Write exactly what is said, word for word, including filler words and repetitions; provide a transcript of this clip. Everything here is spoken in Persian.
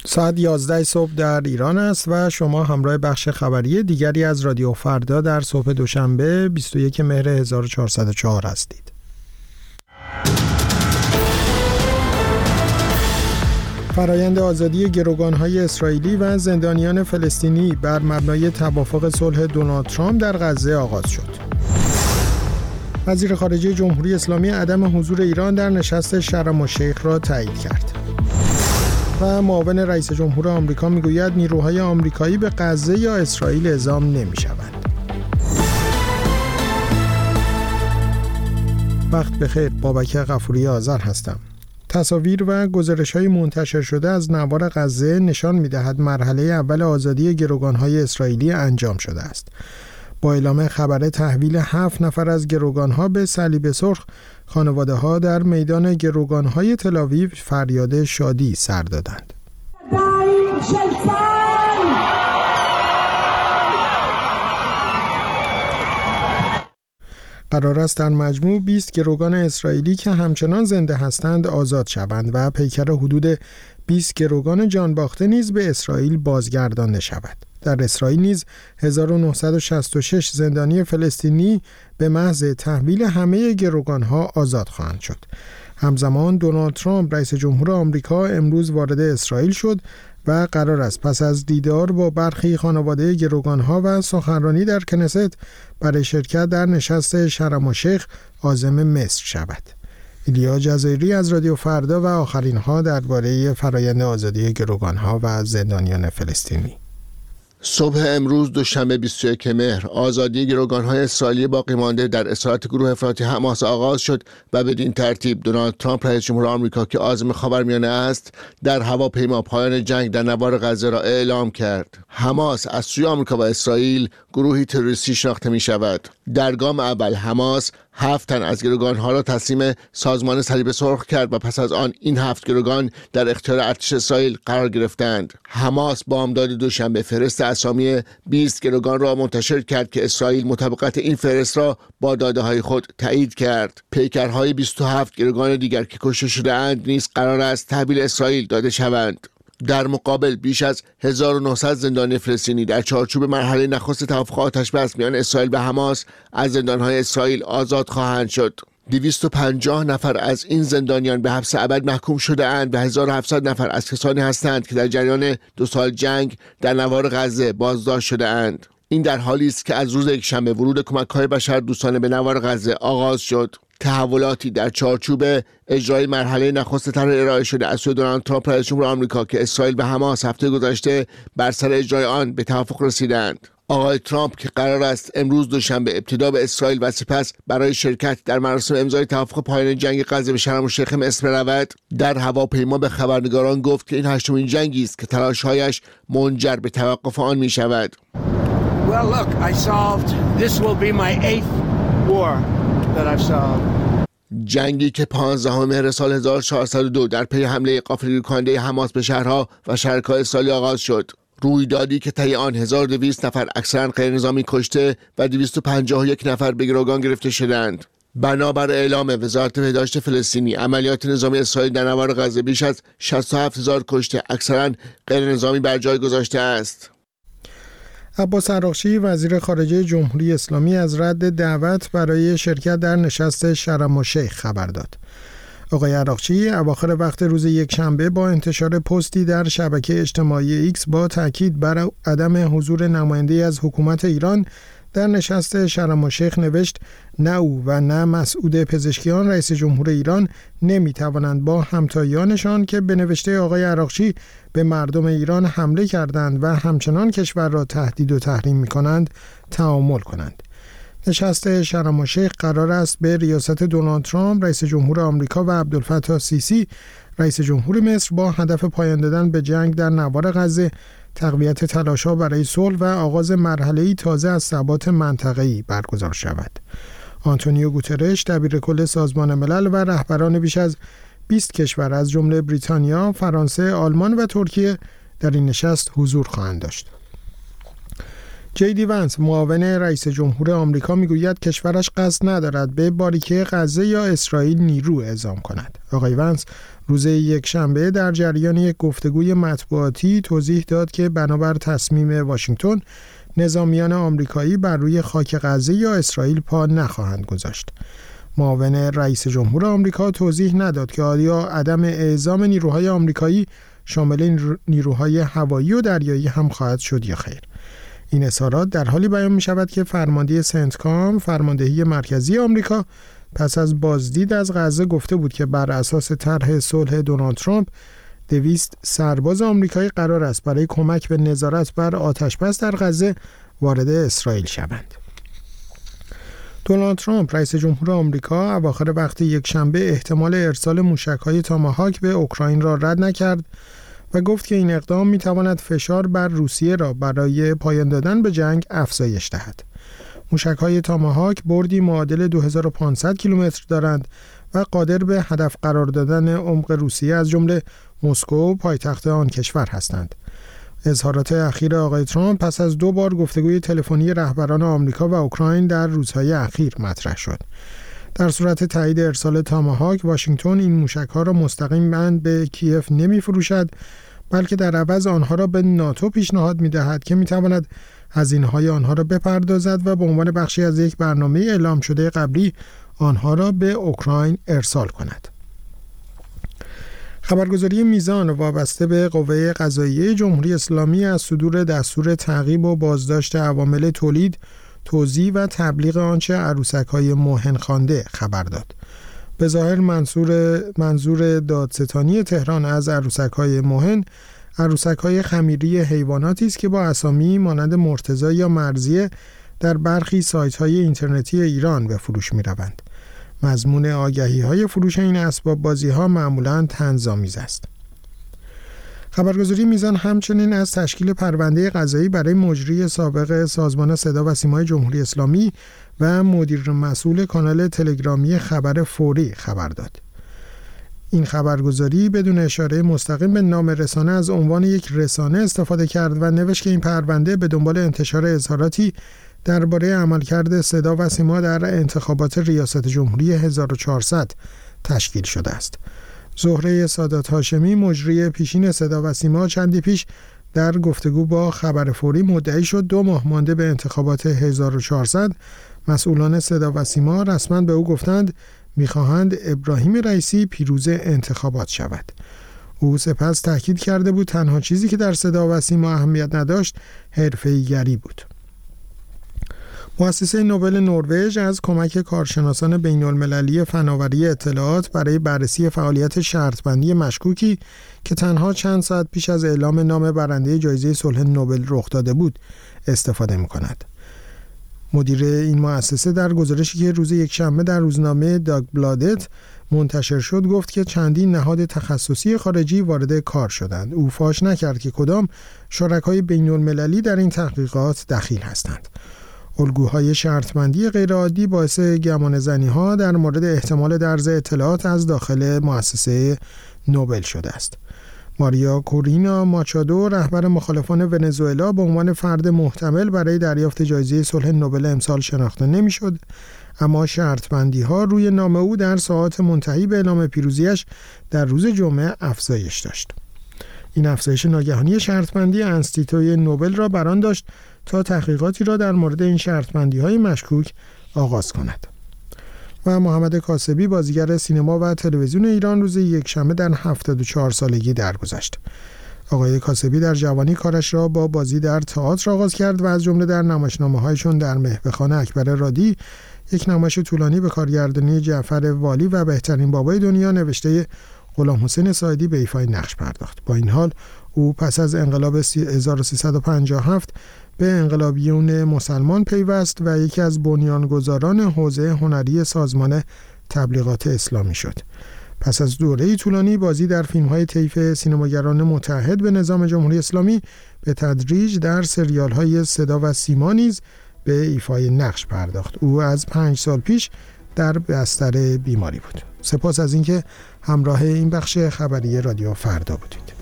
ساعت یازده صبح در ایران است و شما همراه بخش خبری دیگری از رادیو فردا در صبح دوشنبه بیست و یک مهر هزار و چهارصد و چهار هستید. فرایند آزادی گروگان‌های اسرائیلی و زندانیان فلسطینی بر مبنای توافق صلح دونالد ترامپ در غزه آغاز شد. وزیر خارجه جمهوری اسلامی عدم حضور ایران در نشست شرم الشیخ را تایید کرد. و معاون رئیس جمهور آمریکا میگوید نیروهای آمریکایی به غزه یا اسرائیل اعزام نمی‌شوند. وقت بخیر، بابک غفوری آذر هستم. تصاویر و گزارش‌های منتشر شده از نوار غزه نشان می‌دهد مرحله اول آزادی گروگان‌های اسرائیلی انجام شده است. با اعلام خبر تحویل هفت نفر از گروگان‌ها به صلیب سرخ، خانواده‌ها در میدان گروگان‌های تل‌آویو فریاد شادی سر دادند. قرار است در مجموع بیست گروگان اسرائیلی که همچنان زنده هستند آزاد شوند و پیکر حدود بیست گروگان جانباخته نیز به اسرائیل بازگردانده شود. در اسرائیل نیز هزار و نهصد و شصت و شش زندانی فلسطینی به محض تحویل همه گروگان‌ها آزاد خواهند شد. همزمان دونالد ترامپ رئیس جمهور آمریکا امروز وارد اسرائیل شد و قرار است پس از دیدار با برخی خانواده گروگان‌ها و سخنرانی در کنست برای شرکت در نشست شرم الشیخ عازم مصر شود. ایلیا جزایری از رادیو فردا و آخرین‌ها درباره فرایند آزادی گروگان‌ها و زندانیان فلسطینی. صبح امروز دوشنبه بیست و یک مهر آزادی گروگان‌های اسرائیلی باقی مانده در اسارت گروه افراطی حماس آغاز شد و بدین ترتیب دونالد ترامپ رئیس جمهور آمریکا که عازم خاورمیانه است در هواپیما پایان جنگ در نوار غزه را اعلام کرد. حماس از سوی آمریکا و اسرائیل گروهی تروریستی شناخته می شود. در گام اول حماس هفت تن از گروگان‌ها را تسلیم سازمان صلیب سرخ کرد و پس از آن این هفت گروگان در اختیار ارتش اسرائیل قرار گرفتند. حماس بامداد دوشنبه فهرست اسامی بیست گروگان را منتشر کرد که اسرائیل مطابقت این فهرست را با داده‌های خود تایید کرد. پیکرهای بیست و هفت گروگان دیگر که کشته شده‌اند نیز قرار است تحویل اسرائیل داده شوند. در مقابل بیش از هزار و نهصد زندانی فلسطینی در چارچوب مرحله نخست توافق آتش‌بس میان اسرائیل و حماس از زندان‌های اسرائیل آزاد خواهند شد. دویست و پنجاه نفر از این زندانیان به حبس ابد محکوم شده اند و هزار و هفتصد نفر از کسانی هستند که در جریان دو سال جنگ در نوار غزه بازداشت شده اند. این در حالی است که از روز یکشنبه ورود کمک‌های بشردوستانه به نوار غزه آغاز شد. تحولاتی در چارچوب اجرای مرحله نخست طرح ارائه شده از سوی دونالد ترامپ رئیس جمهور آمریکا که اسرائیل و حماس هفته گذشته بر سر اجرای آن به توافق رسیدند. آقای ترامپ که قرار است امروز دوشنبه ابتدا به اسرائیل و سپس برای شرکت در مراسم امضای توافق پایان جنگ غزه به شرم الشیخ مصر برود، در هواپیما به خبرنگاران گفت که این هشتمین جنگی است که تلاش‌هایش منجر به توقف آن می شود. Well, look, I solved. This will be my eighth war that I've solved. جنگی که پانزدهم مهر سال هزار و چهارصد و دو در پی حمله غافلگیر کننده حماس به شهرها و شرکای اسرائیلی آغاز شد. رویدادی که طی آن هزار و دویست نفر اکثرا غیرنظامی کشته و دویست و پنجاه و یک نفر به گروگان گرفته شدند. بنابر اعلام وزارت بهداشت فلسطینی، عملیات نظامی اسرائیل در نوار غزه بیش از شصت و هفت هزار کشته اکثرا غیرنظامی بر جای گذاشته است. عباس عراقچی وزیر خارجه جمهوری اسلامی از رد دعوت برای شرکت در نشست شرم الشیخ خبر داد. آقای عراقچی اواخر وقت روز یکشنبه با انتشار پستی در شبکه اجتماعی ایکس با تاکید بر عدم حضور نماینده از حکومت ایران در نشست شرم الشیخ نوشت نه او و نه مسعود پزشکیان رئیس جمهور ایران نمیتوانند با همتایانشان که به نوشته آقای عراقچی به مردم ایران حمله کردند و همچنان کشور را تهدید و تحریم می‌کنند تعامل کنند. نشست شرم الشیخ قرار است به ریاست دونالد ترامپ رئیس جمهور آمریکا و عبدالفتاح السیسی رئیس جمهور مصر با هدف پایان دادن به جنگ در نوار غزه، تقویت تلاش‌ها برای صلح و آغاز مرحله‌ای تازه از ثبات منطقه‌ای برگزار شود. آنتونیو گوترش دبیرکل سازمان ملل و رهبران بیش از بیست کشور از جمله بریتانیا، فرانسه، آلمان و ترکیه در این نشست حضور خواهند داشت. جی دی ونس معاون رئیس جمهور آمریکا میگوید کشورش قصد ندارد به باریکه غزه یا اسرائیل نیرو اعزام کند. آقای ونس روز یکشنبه در جریان یک گفتگوی مطبوعاتی توضیح داد که بنابر تصمیم واشنگتن نظامیان آمریکایی بر روی خاک غزه یا اسرائیل پا نخواهند گذاشت. معاون رئیس جمهور آمریکا توضیح نداد که آیا عدم اعزام نیروهای آمریکایی شامل نیروهای هوایی و دریایی هم خواهد شد یا خیر. این اظهارات در حالی بیان می شود که فرمانده سنتکام، فرماندهی مرکزی آمریکا، پس از بازدید از غزه گفته بود که بر اساس طرح صلح دونالد ترامپ دویست سرباز آمریکایی قرار است برای کمک به نظارت بر آتش‌بس در غزه وارد اسرائیل شوند. دونالد ترامپ رئیس جمهور آمریکا اواخر وقت یکشنبه احتمال ارسال موشک‌های تاماهاک به اوکراین را رد نکرد و گفت که این اقدام می‌تواند فشار بر روسیه را برای پایان دادن به جنگ افزایش دهد. موشک‌های تاماهاک بردی معادل دو هزار و پانصد کیلومتر دارند و قادر به هدف قرار دادن عمق روسیه از جمله مسکو پایتخت آن کشور هستند. اظهارات اخیر آقای ترامپ پس از دو بار گفتگوی تلفنی رهبران آمریکا و اوکراین در روزهای اخیر مطرح شد. در صورت تایید ارسال تاماهاک، واشنگتن این موشک‌ها را مستقیما به کیف نمی‌فروشد، بلکه در عوض آنها را به ناتو پیشنهاد می‌دهد که می‌تواند هزینه‌های آنها را بپردازد و به عنوان بخشی از یک برنامه اعلام شده قبلی آنها را به اوکراین ارسال کند. خبرگزاری میزان وابسته به قوه قضاییه جمهوری اسلامی از صدور دستور تعقیب و بازداشت عوامل تولید، توزیع و تبلیغ آنچه عروسک‌های موهن خوانده خبر داد. به ظاهر منظور منظور دادستانی تهران از عروسک‌های موهن، عروسک‌های خمیری حیواناتی است که با اسامی مانند مرتضی یا مرضیه در برخی سایت‌های اینترنتی ایران به فروش می‌روند. مضمون آگهی‌های فروش این اسباب بازی‌ها معمولاً طنزآمیز است. خبرگزاری میزان همچنین از تشکیل پرونده قضایی برای مجری سابق سازمان صدا و سیمای جمهوری اسلامی و مدیر مسئول کانال تلگرامی خبر فوری خبر داد. این خبرگزاری بدون اشاره مستقیم به نام رسانه از عنوان یک رسانه استفاده کرد و نوشت که این پرونده به دنبال انتشار اظهاراتی درباره عملکرد صدا و سیما در انتخابات ریاست جمهوری هزار و چهارصد تشکیل شده است. زهره سادات هاشمی، مجری پیشین صدا و سیما، چندی پیش در گفتگو با خبر فوری مدعی شد دو ماه مانده به انتخابات هزار و چهارصد مسئولان صدا و سیما رسما به او گفتند می‌خواهند ابراهیم رئیسی پیروز انتخابات شود. او سپس تاکید کرده بود تنها چیزی که در صدا و سیما اهمیت نداشت حرفه‌ای‌گری بود. مؤسسه نوبل نروژ از کمک کارشناسان بین‌المللی فناوری اطلاعات برای بررسی فعالیت شرطبندی مشکوکی که تنها چند ساعت پیش از اعلام نام برنده جایزه صلح نوبل رخ داده بود استفاده می‌کند. مدیر این مؤسسه در گزارشی که روز یکشنبه در روزنامه داگبلادت منتشر شد گفت که چندین نهاد تخصصی خارجی وارد کار شدند. او فاش نکرد که کدام شرکای بین‌المللی در این تحقیقات دخیل هستند. الگوهای شرطبندی غیرعادی باعث گمانه‌زنی‌ها در مورد احتمال درز اطلاعات از داخل مؤسسه نوبل شده است. ماریا کورینا ماچادو، رهبر مخالفان ونزوئلا، به عنوان فرد محتمل برای دریافت جایزه صلح نوبل امسال شناخته نمی‌شد، اما شرطبندی‌ها روی نام او در ساعات منتهی به اعلام پیروزیش در روز جمعه افزایش داشت. این افزایش ناگهانی شرطبندی انستیتوی نوبل را بران داشت تا تحقیقاتی را در مورد این شرطبندی‌های مشکوک آغاز کند. و محمد کاسبی، بازیگر سینما و تلویزیون ایران، روز یکشنبه در هفتاد و چهار سالگی درگذشت. آقای کاسبی در جوانی کارش را با بازی در تئاتر آغاز کرد و از جمله در نمایشنامه‌هایشون در مهبخانه اکبر رادی، یک نمایش طولانی به کارگردانی جعفر والی و بهترین بابای دنیا نوشته غلام حسین ساعدی به ایفای نقش پرداخت. با این حال او پس از انقلاب هزار و سیصد و پنجاه و هفت به انقلابیون مسلمان پیوست و یکی از بنیانگذاران حوزه هنری سازمان تبلیغات اسلامی شد. پس از دوره‌ای طولانی بازی در فیلم‌های طیف سینماگران متحد به نظام جمهوری اسلامی، به تدریج در سریال‌های صدا و سیما نیز به ایفای نقش پرداخت. او از پنج سال پیش در بستر بیماری بود. سپاس از اینکه همراه این بخش خبری رادیو فردا بودید.